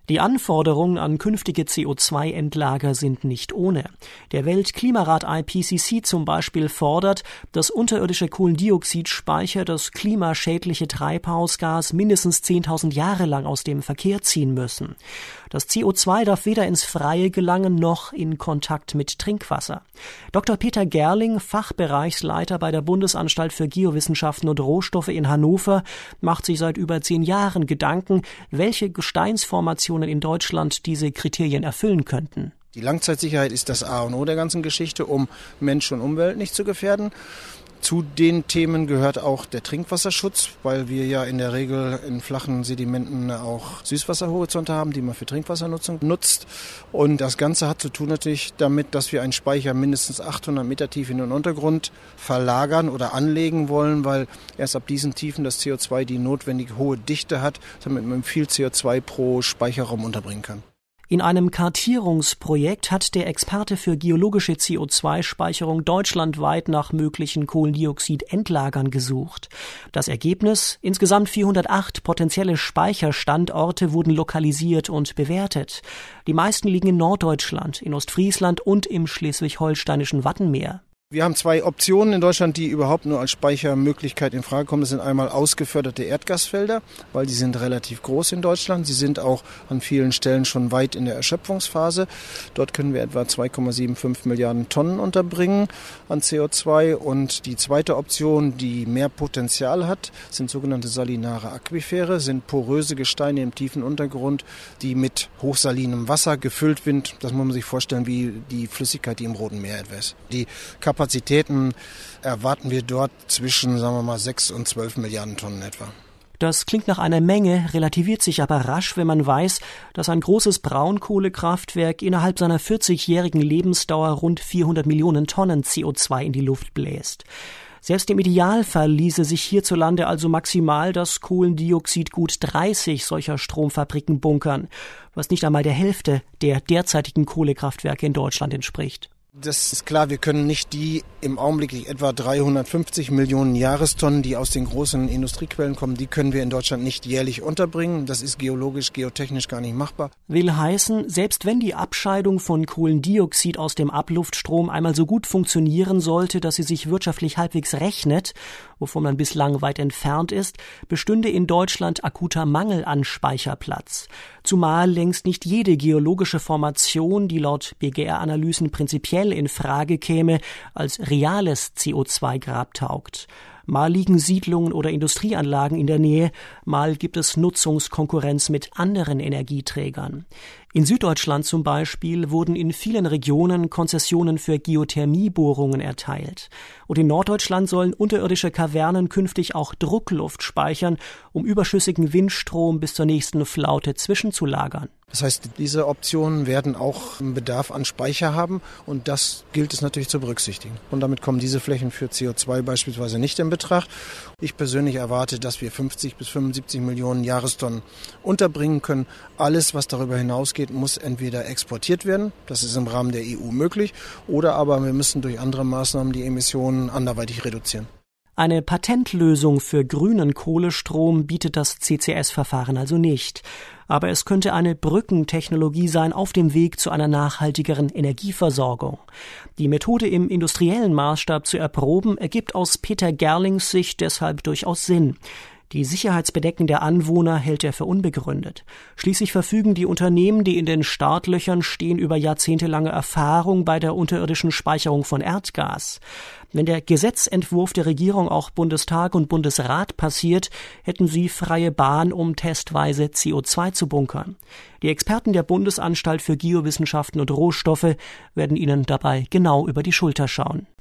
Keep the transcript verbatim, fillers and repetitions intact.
Die Anforderungen an künftige C O zwei Endlager sind nicht ohne. Der Weltklimarat I P C C zum Beispiel fordert, dass unterirdische Kohlendioxidspeicher das klimaschädliche Treibhausgas mindestens zehntausend Jahre lang aus dem Verkehr ziehen müssen. Das C O zwei darf weder ins Freie gelangen noch in Kontakt mit Trinkwasser. Doktor Peter Gerling, Fachbereichsleiter bei der Bundesanstalt für Geowissenschaften und Rohstoffe in Hannover, macht sich seit über zehn Jahren Gedanken, welche Gesteinsformationen in Deutschland diese Kriterien erfüllen könnten. Die Langzeitsicherheit ist das A und O der ganzen Geschichte, um Mensch und Umwelt nicht zu gefährden. Zu den Themen gehört auch der Trinkwasserschutz, weil wir ja in der Regel in flachen Sedimenten auch Süßwasserhorizonte haben, die man für Trinkwassernutzung nutzt. Und das Ganze hat zu tun natürlich damit, dass wir einen Speicher mindestens achthundert Meter tief in den Untergrund verlagern oder anlegen wollen, weil erst ab diesen Tiefen das C O zwei die notwendige hohe Dichte hat, damit man viel C O zwei pro Speicherraum unterbringen kann. In einem Kartierungsprojekt hat der Experte für geologische C O zwei Speicherung deutschlandweit nach möglichen Kohlendioxid-Endlagern gesucht. Das Ergebnis: Insgesamt vierhundertacht potenzielle Speicherstandorte wurden lokalisiert und bewertet. Die meisten liegen in Norddeutschland, in Ostfriesland und im schleswig-holsteinischen Wattenmeer. Wir haben zwei Optionen in Deutschland, die überhaupt nur als Speichermöglichkeit in Frage kommen. Das sind einmal ausgeförderte Erdgasfelder, weil die sind relativ groß in Deutschland. Sie sind auch an vielen Stellen schon weit in der Erschöpfungsphase. Dort können wir etwa zwei Komma fünfundsiebzig Milliarden Tonnen unterbringen an C O zwei. Und die zweite Option, die mehr Potenzial hat, sind sogenannte salinare Aquifere, sind poröse Gesteine im tiefen Untergrund, die mit hochsalinem Wasser gefüllt sind. Das muss man sich vorstellen wie die Flüssigkeit, die im Roten Meer etwa ist. Die Kapazitäten erwarten wir dort zwischen, sagen wir mal, sechs und zwölf Milliarden Tonnen etwa. Das klingt nach einer Menge, relativiert sich aber rasch, wenn man weiß, dass ein großes Braunkohlekraftwerk innerhalb seiner vierzigjährigen Lebensdauer rund vierhundert Millionen Tonnen C O zwei in die Luft bläst. Selbst im Idealfall ließe sich hierzulande also maximal das Kohlendioxid gut dreißig solcher Stromfabriken bunkern, was nicht einmal der Hälfte der derzeitigen Kohlekraftwerke in Deutschland entspricht. Das ist klar, wir können nicht die im Augenblick etwa dreihundertfünfzig Millionen Jahrestonnen, die aus den großen Industriequellen kommen, die können wir in Deutschland nicht jährlich unterbringen. Das ist geologisch, geotechnisch gar nicht machbar. Will heißen, selbst wenn die Abscheidung von Kohlendioxid aus dem Abluftstrom einmal so gut funktionieren sollte, dass sie sich wirtschaftlich halbwegs rechnet, wovon man bislang weit entfernt ist, bestünde in Deutschland akuter Mangel an Speicherplatz. Zumal längst nicht jede geologische Formation, die laut B G R-Analysen prinzipiell in Frage käme, als reales C O zwei Grab taugt. Mal liegen Siedlungen oder Industrieanlagen in der Nähe, mal gibt es Nutzungskonkurrenz mit anderen Energieträgern. In Süddeutschland zum Beispiel wurden in vielen Regionen Konzessionen für Geothermiebohrungen erteilt. Und in Norddeutschland sollen unterirdische Kavernen künftig auch Druckluft speichern, um überschüssigen Windstrom bis zur nächsten Flaute zwischenzulagern. Das heißt, diese Optionen werden auch einen Bedarf an Speicher haben und das gilt es natürlich zu berücksichtigen. Und damit kommen diese Flächen für C O zwei beispielsweise nicht in Betracht. Ich persönlich erwarte, dass wir fünfzig bis fünfundsiebzig Millionen Jahrestonnen unterbringen können. Alles, was darüber hinausgeht, muss entweder exportiert werden, das ist im Rahmen der E U möglich, oder aber wir müssen durch andere Maßnahmen die Emissionen anderweitig reduzieren. Eine Patentlösung für grünen Kohlestrom bietet das C C S-Verfahren also nicht. Aber es könnte eine Brückentechnologie sein auf dem Weg zu einer nachhaltigeren Energieversorgung. Die Methode im industriellen Maßstab zu erproben, ergibt aus Peter Gerlings Sicht deshalb durchaus Sinn. Die Sicherheitsbedenken der Anwohner hält er für unbegründet. Schließlich verfügen die Unternehmen, die in den Startlöchern stehen, über jahrzehntelange Erfahrung bei der unterirdischen Speicherung von Erdgas. Wenn der Gesetzentwurf der Regierung auch Bundestag und Bundesrat passiert, hätten sie freie Bahn, um testweise C O zwei zu bunkern. Die Experten der Bundesanstalt für Geowissenschaften und Rohstoffe werden ihnen dabei genau über die Schulter schauen.